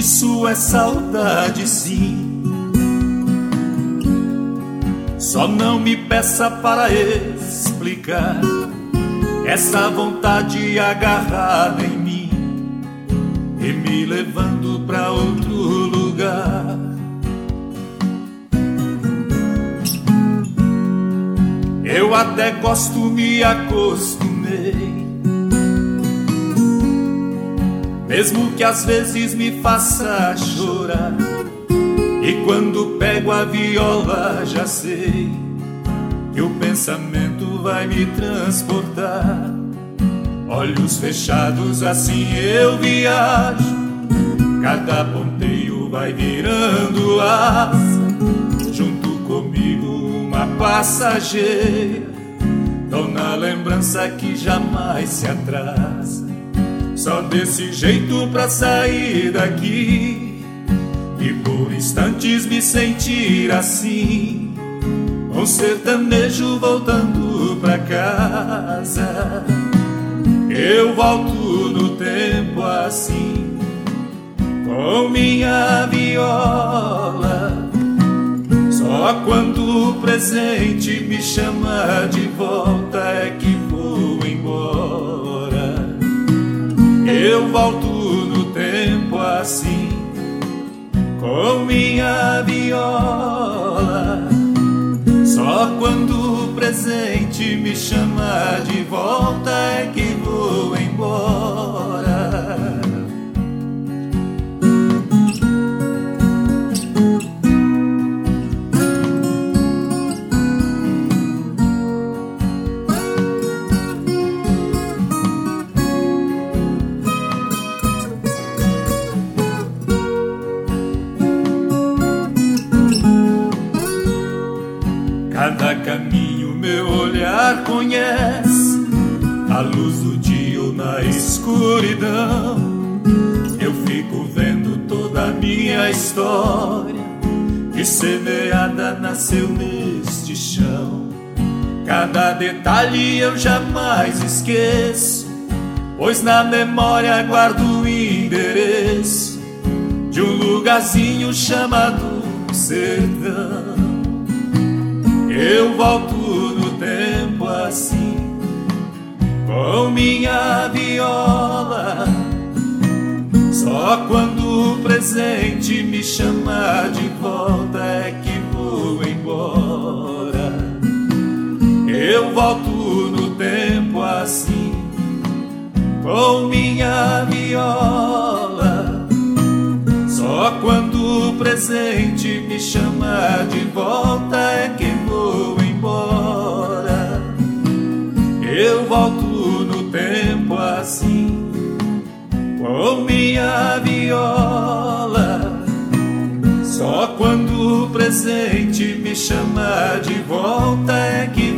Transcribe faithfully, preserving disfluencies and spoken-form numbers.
Isso é saudade, sim. Só não me peça para explicar essa vontade agarrada em mim e me levando pra outro lugar. Eu até gosto, me acostumei, mesmo que às vezes me faça chorar. E quando pego a viola já sei que o pensamento vai me transportar. Olhos fechados assim eu viajo, cada ponteio vai virando asa. Junto comigo uma passageira, tô na lembrança que jamais se atrasa. Só desse jeito pra sair daqui e por instantes me sentir assim, um sertanejo voltando pra casa. Eu volto no tempo assim, com minha viola. Só quando o presente me chama de volta é que vou embora. Eu volto no tempo assim, com minha viola. Só quando o presente me chama de volta é que vou embora. Cada caminho meu olhar conhece, a luz do dia ou na escuridão. Eu fico vendo toda a minha história, que semeada nasceu neste chão. Cada detalhe eu jamais esqueço, pois na memória guardo o endereço de um lugarzinho chamado sertão. Eu volto no tempo assim, com minha viola. Só quando o presente me chama de volta é que vou embora. Eu volto no tempo assim, com minha viola. Só quando o presente me chama de volta é que vou embora. Eu volto no tempo assim, com minha viola. Só quando o presente me chama de volta é que